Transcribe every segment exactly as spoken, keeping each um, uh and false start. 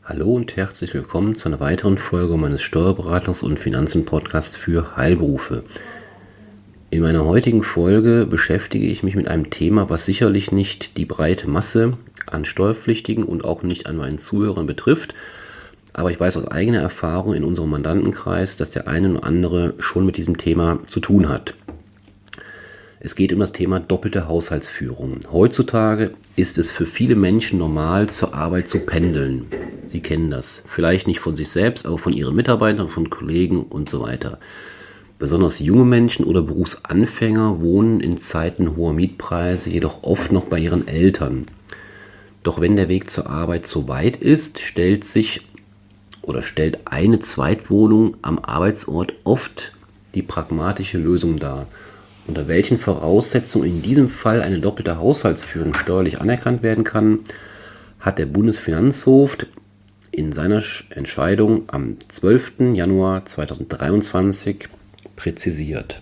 Hallo und herzlich willkommen zu einer weiteren Folge meines Steuerberatungs- und Finanzen-Podcasts für Heilberufe. In meiner heutigen Folge beschäftige ich mich mit einem Thema, was sicherlich nicht die breite Masse an Steuerpflichtigen und auch nicht an meinen Zuhörern betrifft, aber ich weiß aus eigener Erfahrung in unserem Mandantenkreis, dass der eine oder andere schon mit diesem Thema zu tun hat. Es geht um das Thema doppelte Haushaltsführung. Heutzutage ist es für viele Menschen normal, zur Arbeit zu pendeln. Sie kennen das. Vielleicht nicht von sich selbst, aber von ihren Mitarbeitern, von Kollegen und so weiter. Besonders junge Menschen oder Berufsanfänger wohnen in Zeiten hoher Mietpreise jedoch oft noch bei ihren Eltern. Doch wenn der Weg zur Arbeit zu weit ist, stellt sich oder stellt eine Zweitwohnung am Arbeitsort oft die pragmatische Lösung dar. Unter welchen Voraussetzungen in diesem Fall eine doppelte Haushaltsführung steuerlich anerkannt werden kann, hat der Bundesfinanzhof in seiner Entscheidung am zwölften Januar zweitausenddreiundzwanzig präzisiert.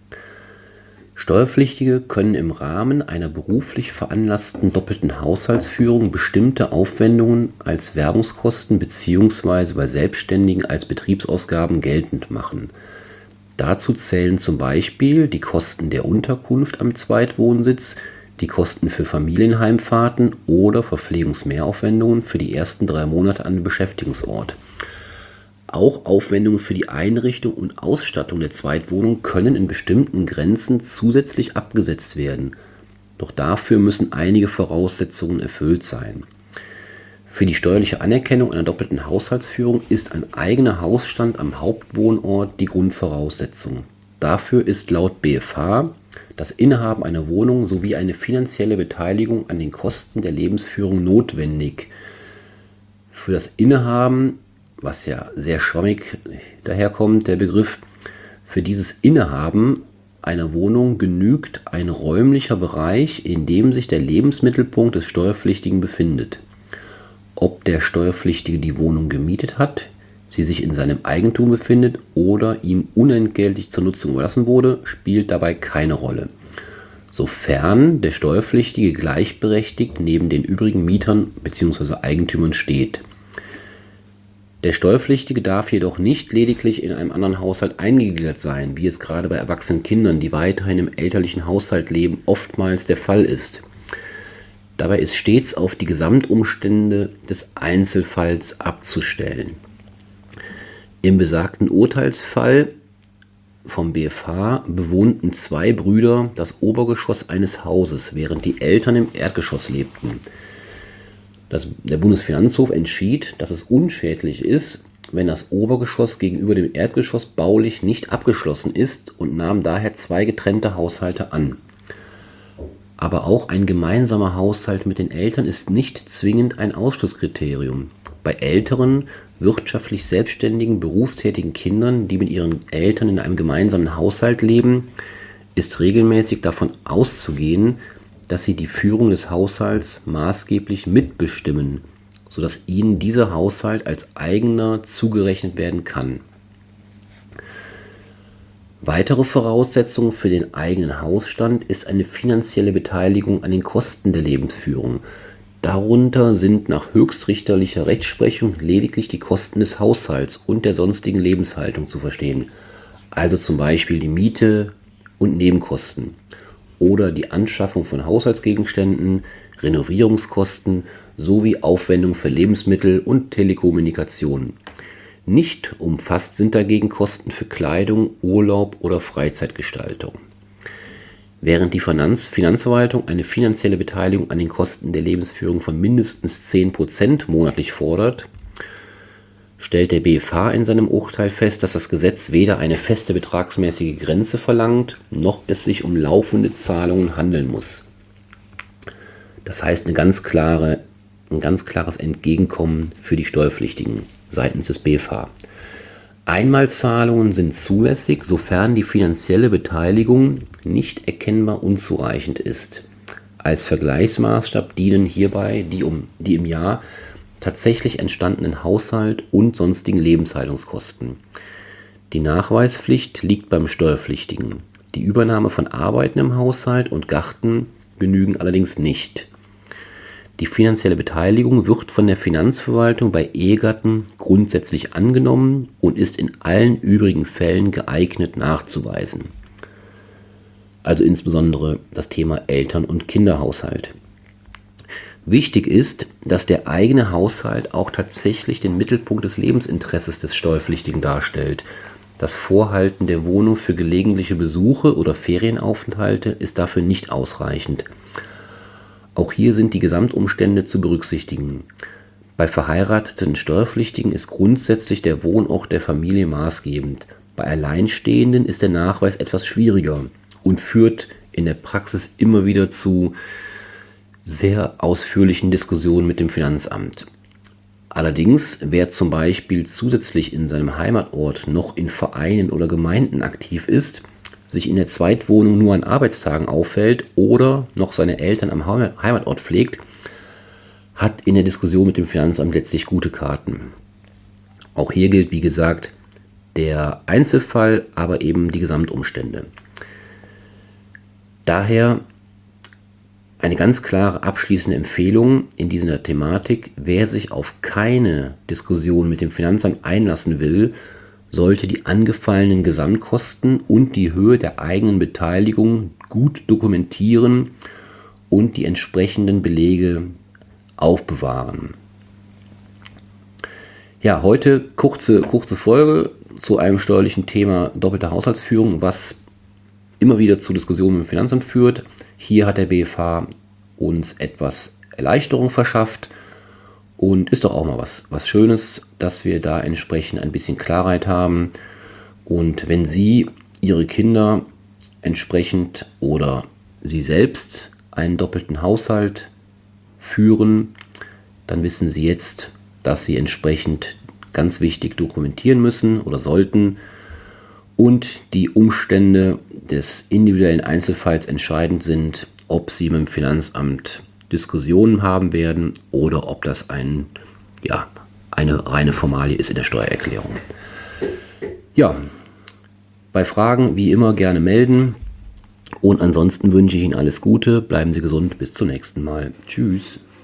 Steuerpflichtige können im Rahmen einer beruflich veranlassten doppelten Haushaltsführung bestimmte Aufwendungen als Werbungskosten bzw. bei Selbstständigen als Betriebsausgaben geltend machen. Dazu zählen zum Beispiel die Kosten der Unterkunft am Zweitwohnsitz, die Kosten für Familienheimfahrten oder Verpflegungsmehraufwendungen für die ersten drei Monate an dem Beschäftigungsort. Auch Aufwendungen für die Einrichtung und Ausstattung der Zweitwohnung können in bestimmten Grenzen zusätzlich abgesetzt werden. Doch dafür müssen einige Voraussetzungen erfüllt sein. Für die steuerliche Anerkennung einer doppelten Haushaltsführung ist ein eigener Hausstand am Hauptwohnort die Grundvoraussetzung. Dafür ist laut B F H das Innehaben einer Wohnung sowie eine finanzielle Beteiligung an den Kosten der Lebensführung notwendig. Für das Innehaben, was ja sehr schwammig daherkommt, der Begriff, für dieses Innehaben einer Wohnung genügt ein räumlicher Bereich, in dem sich der Lebensmittelpunkt des Steuerpflichtigen befindet. Ob der Steuerpflichtige die Wohnung gemietet hat, sie sich in seinem Eigentum befindet oder ihm unentgeltlich zur Nutzung überlassen wurde, spielt dabei keine Rolle. Sofern der Steuerpflichtige gleichberechtigt neben den übrigen Mietern bzw. Eigentümern steht. Der Steuerpflichtige darf jedoch nicht lediglich in einem anderen Haushalt eingegliedert sein, wie es gerade bei erwachsenen Kindern, die weiterhin im elterlichen Haushalt leben, oftmals der Fall ist. Dabei ist stets auf die Gesamtumstände des Einzelfalls abzustellen. Im besagten Urteilsfall vom B F H bewohnten zwei Brüder das Obergeschoss eines Hauses, während die Eltern im Erdgeschoss lebten. Das, der Bundesfinanzhof entschied, dass es unschädlich ist, wenn das Obergeschoss gegenüber dem Erdgeschoss baulich nicht abgeschlossen ist und nahm daher zwei getrennte Haushalte an. Aber auch ein gemeinsamer Haushalt mit den Eltern ist nicht zwingend ein Ausschlusskriterium. Bei älteren, wirtschaftlich selbstständigen, berufstätigen Kindern, die mit ihren Eltern in einem gemeinsamen Haushalt leben, ist regelmäßig davon auszugehen, dass sie die Führung des Haushalts maßgeblich mitbestimmen, sodass ihnen dieser Haushalt als eigener zugerechnet werden kann. Weitere Voraussetzung für den eigenen Hausstand ist eine finanzielle Beteiligung an den Kosten der Lebensführung. Darunter sind nach höchstrichterlicher Rechtsprechung lediglich die Kosten des Haushalts und der sonstigen Lebenshaltung zu verstehen, also zum Beispiel die Miete und Nebenkosten oder die Anschaffung von Haushaltsgegenständen, Renovierungskosten sowie Aufwendungen für Lebensmittel und Telekommunikation. Nicht umfasst sind dagegen Kosten für Kleidung, Urlaub oder Freizeitgestaltung. Während die Finanz- Finanzverwaltung eine finanzielle Beteiligung an den Kosten der Lebensführung von mindestens zehn Prozent monatlich fordert, stellt der B F H in seinem Urteil fest, dass das Gesetz weder eine feste betragsmäßige Grenze verlangt, noch es sich um laufende Zahlungen handeln muss. Das heißt eine ganz klare, ein ganz klares Entgegenkommen für die Steuerpflichtigen seitens des B F H. Einmalzahlungen sind zulässig, sofern die finanzielle Beteiligung nicht erkennbar unzureichend ist. Als Vergleichsmaßstab dienen hierbei die, um, die im Jahr tatsächlich entstandenen Haushalt- und sonstigen Lebenshaltungskosten. Die Nachweispflicht liegt beim Steuerpflichtigen. Die Übernahme von Arbeiten im Haushalt und Garten genügen allerdings nicht. Die finanzielle Beteiligung wird von der Finanzverwaltung bei Ehegatten grundsätzlich angenommen und ist in allen übrigen Fällen geeignet nachzuweisen. Also insbesondere das Thema Eltern- und Kinderhaushalt. Wichtig ist, dass der eigene Haushalt auch tatsächlich den Mittelpunkt des Lebensinteresses des Steuerpflichtigen darstellt. Das Vorhalten der Wohnung für gelegentliche Besuche oder Ferienaufenthalte ist dafür nicht ausreichend. Auch hier sind die Gesamtumstände zu berücksichtigen. Bei verheirateten Steuerpflichtigen ist grundsätzlich der Wohnort der Familie maßgebend. Bei Alleinstehenden ist der Nachweis etwas schwieriger und führt in der Praxis immer wieder zu sehr ausführlichen Diskussionen mit dem Finanzamt. Allerdings, wer zum Beispiel zusätzlich in seinem Heimatort noch in Vereinen oder Gemeinden aktiv ist, sich in der Zweitwohnung nur an Arbeitstagen aufhält oder noch seine Eltern am Heimatort pflegt, hat in der Diskussion mit dem Finanzamt letztlich gute Karten. Auch hier gilt, wie gesagt, der Einzelfall, aber eben die Gesamtumstände. Daher eine ganz klare abschließende Empfehlung in dieser Thematik: Wer sich auf keine Diskussion mit dem Finanzamt einlassen will, sollte die angefallenen Gesamtkosten und die Höhe der eigenen Beteiligung gut dokumentieren und die entsprechenden Belege aufbewahren. Ja, heute kurze, kurze Folge zu einem steuerlichen Thema doppelte Haushaltsführung, was immer wieder zu Diskussionen mit dem Finanzamt führt. Hier hat der B F H uns etwas Erleichterung verschafft und ist doch auch mal was, was Schönes, dass wir da entsprechend ein bisschen Klarheit haben. Und wenn Sie Ihre Kinder entsprechend oder Sie selbst einen doppelten Haushalt führen, dann wissen Sie jetzt, dass Sie entsprechend ganz wichtig dokumentieren müssen oder sollten und die Umstände des individuellen Einzelfalls entscheidend sind, ob Sie mit dem Finanzamt Diskussionen haben werden oder ob das ein, ja, eine reine Formalie ist in der Steuererklärung. Ja, bei Fragen wie immer gerne melden und ansonsten wünsche ich Ihnen alles Gute, bleiben Sie gesund, bis zum nächsten Mal. Tschüss.